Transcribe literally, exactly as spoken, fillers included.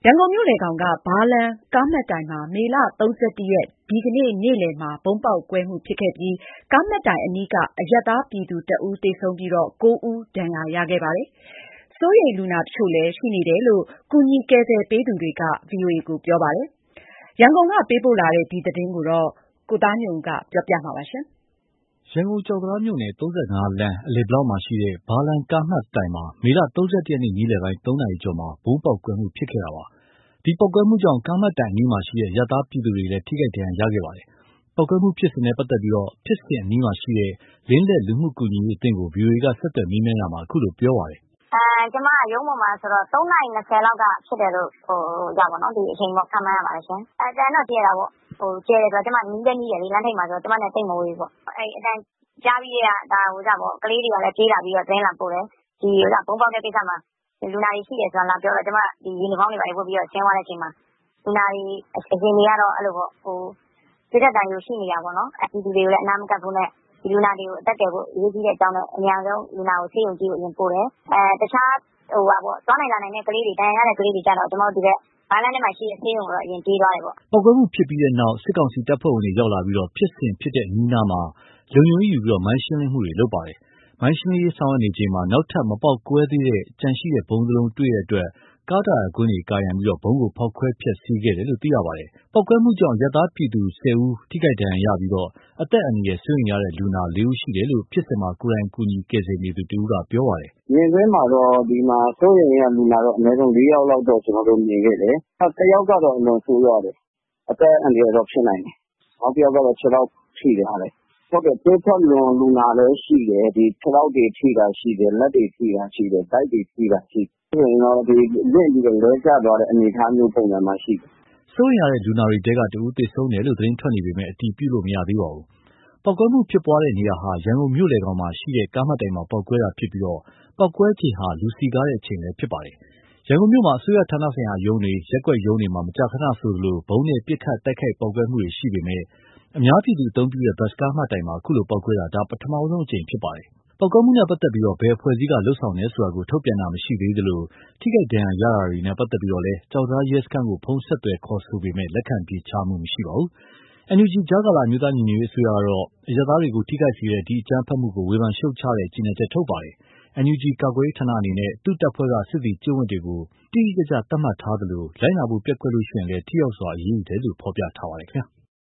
ရန်ကုန်မြို့လယ်ကောင်က ဘားလမ်းကားမှတ်တိုင်မှာ မေလ ၃၁ ရက်ဒီကနေ့ နေ့လယ်မှာ ဗုံးပေါက်ကွဲမှုဖြစ်ခဲ့ပြီး ကားမှတ်တိုင်အနီးကအရပ်သားပြည်သူတစ်ဦးသေဆုံးပြီး ၉ ဦးဒဏ်ရာရခဲ့ပါတယ်။ စိုးရိမ်လူနာတချို့လည်းရှိနေတယ်လို့ ကူညီကယ်ဆယ်ပေးသူတွေက ဗွီအိုအေကိုပြောပါတယ်။ ရန်ကုန်ကပေးပို့လာတဲ့ ဒီသတင်းကို ကိုသားညွန့်ဦးက ပြောပြပါမယ်။ရန်ကုန်ကျောက်တံတားမြို့နယ် ၃၅ လမ်း အလယ်ဘလောက်မှာရှိတဲ့ ဘားလမ်းကားမှတ်တိုင်မှာ မေလ ၃၁ ရက်နေ့ နေ့လယ်ပိုင်း ၃ နာရီကျော်မှာ ဗုံးပေါက်ကွဲမှုဖြစ်ခဲ့တာပါ။ ဒီပေါက်ကွဲမှုကြောင့် ကားမှတ်တိုင်အနီးမှာရှိတဲ့ အရပ်သားပြည်သူတွေလည်း ထိခိုက်ဒဏ်ရာရခဲ့ပါတယ်။ ပေါက်ကွဲမှုဖြစ်စဉ်နဲ့ပတ်သက်ပြီး ဖြစ်စဉ်အနီးမှာရှိတဲ့ လင်းလက်လူမှုကူညီရေးအသင်းကို ဗွီအိုအေက ဆက်သွယ်မေးမြန်းရာမှာ အခုလိုပြောပါတယ်။ “အဲကျမရုံးပေါ်မှာဆိုတော့ ၃နာရီ၂၀လောက်ကဖြစ်တယ်လို့ဟိုရောက်ပါတော့ဒီအချိန်ပေါ့ခန့်မှန်းရပါတယ်ရှင်။အတန်တော့ကျဲတာပေါ့ဟိုကျဲတယ်ဆိုတော့ကျမနီးလည်းနီးတယ်လေလမ်းထိပ်မှာဆိုတော့ကျမနဲ့တိတ်မဝေးဘူးပေါ့အဲအတန်ကြားပြီးတဲ့ကဒါဟိုကြပေါ့ကလေးတွေကလည်းပြေးလာပြီးတော့တင်းလာပို့တယ်ဒီဟိုကြဘုံပေါက်တဲ့ကိစ္စမှာလူနာတွေရှိတယ်ဆိုတာလာပြောတော့ကျမဒီယူနီဖောင်းတွေပါဝတ်ပြီးတော့ဆင်းသွားတဲ့အချိန်မှာလူနာတွေအရှင်တွေကတော့အဲ့လိုပေါ့ဟိုပြည့်တဲ့တန်ယူရှိနေတာပေါ့နော်အပြည်သူတွေကိုလည်းအနာမကပ်ဖို့နဲ့ဒီလူနာတွေကိုအသက်ကယ်ဖို့အရေးကြီးတဲ့အကြောင်းနဲ့အများဆုံးလူနာကိုဆေးရုံကြီးကိုရင်ပို့တယ်အဲတခြားဟိုပါပေါ့သွားနိုင်လာနိုင်တဲ့ကလေးတွေတန်ရာရတဲ့ကလေးတွေကြတော့ကျွန်တော်တို့ဒီဘက်ဘားလမ်းထဲမှာရှိတဲ့ဆေးရုံတော့အရင်ပြေးသွားတယ်ပေါ့ပေါက်ကွဲမှုဖြစ်ပြီးတဲ့နောက်စစ်ကောင်စီတပ်ဖွဲ့ဝင်တွေရောက်လာပြီးတော့ဖြစ်စဉ်ဖြစ်တဲ့အနီးနားမှာလုံခြုံရေးယူပြီးမိုင်းရှင်းလင်းမှုတွေလုပ်ပါတယ်မိုင်းရှင်းလင်းရေးဆောင်ရွက်နေချိန်မှာနောက်ထပ်မပေါက်ကွဲသေးတဲ့ကြံရှိတဲ့ဘုံတစ်လုံးတွေ့တဲ့အတွက်ကားတာယာကွင်းတွေကာရံပြီးတော့ဘုံကိုဖောက်ခွဲဖျက်ဆီးခဲ့တယ်လို့သိရပါတယ်ပေါက်ကွဲမှုကြောင့်ရပ်သားပြည်သူ၁၀ဦးထိခိုက်ဒဏ်ရာရပြီးတော့အသက်အန္တရာယ်စိုးရိမ်ရတဲ့လူနာ၄ဦးရှိတယ်လို့ဖြစ်စဉ်မှာကိုယ်တိုင်ကူညီကယ်ဆယ်နေသူတဦးကပြောပါတယ်မြင်ကွင်းမှာတော့ဒီမှာစိုးရိမ်ရလူနာတော့အနည်းဆုံး၄ယောက်လောက်တော့ကျွန်တော်တို့မြင်ခဲ့တယ်။တစ်ယောက်ကတော့အလွန်ဆိုးရတယ်။အသက်အန္တရာယ်တော့ဖြစ်နိုင်တယ်။နောက်တစ်ယောက်ကတော့ခြေထောက်ထိတယ်ဟာလေ။ဟုတ်တယ်သွေးထွက်လွန်လူနာလည်းရှိတယ်ဒီခြေထောက်တွေထိတာရှိတယ်လက်တွေထိတာရှိတယ်တိုက်တွေထိတာရှိတယ်။ဆိုရင်တော့ဒီလင့်ပြီးတော့လဲကျသွားတဲ့အနေအထားမျိုးပုံစံမှာရှိတယ်။စိုးရိမ်ရတဲ့လူနာတွေတဲကတဦးသေဆုံးတယ်လို့သတင်းထွက်နေပေမဲ့အတည်ပြုလို့မရသေးပါဘူး။ပေါက်ကွဲမှုဖြစ်ပွားတဲ့နေရာဟာရန်ကုန်မြို့လယ်ကောင်မှာရှိတဲ့ကားမှတ်တိုင်မှာပေါက်ကွဲတာဖြစ်ပြီးတော့ပေါက်ကွဲချိန်ဟာလူစီကားတဲ့အချိန်လည်းဖြစ်ပါတယ်။ရန်ကုန်မြို့မှာအစိုးရဌာနဆိုင်ရာရုံးတွေရက်ကွက်ရုံးတွေမှာမကြာခဏဆိုသလိုဘုံနဲ့ပစ်ခတ်တိုက်ခိုက်ပေါက်ကွဲမှုတွေရှိပေမဲ့အများပြည်သူအသုံးပြုတဲ့ဘတ်စ်ကားမှတ်တိုင်မှာအခုလိုပေါက်ကွဲတာဒါပထမဆုံးအကြိမ်ဖြစ်ပါတယ်။ပေါက်ကွဲမှုနဲ့ပတ်သက်ပြီးဘယ်အဖွဲ့အစည်းကလှုပ်ဆောင်တယ်ဆိုတာကိုထုတ်ပြန်တာမရှိသေးသလိုထိခိုက်ဒဏ်ရာရတာတွေနဲ့ပတ်သက်ပြီးလည်းကြောက်သားရဲစခန်းကိုဖုန်းဆက်သွယ်ခေါ်ဆိုပေမဲ့လက်ခံပြေချမှုမရှိပါဘူး။ N U G ကြားကာလအမျိုးသားညီညွတ်ရေးအစိုးရကတော့အရပ်သားတွေကိုထိခိုက်စေတဲ့ဒီအကြမ်းဖက်မှုကိုဝေဖန်ရှုတ်ချတဲ့ကြေညာချက်ထုတ်ပါတယ်။ N U G ကာကွယ်ရေးဌာနအနေနဲ့သူ့တပ်ဖွဲ့ကစစ်သည်ကျင့်ဝတ်တွေကိုတိတိကျကျသတ်မှတ်ထားသလိုလိုက်နာဖို့ပျက်ကွက်လို့ရှိရင်လည်းထိရောက်စွာအရေးယူတယ်လို့ဖော်ပြထားပါတယ်ခင်ဗျာ။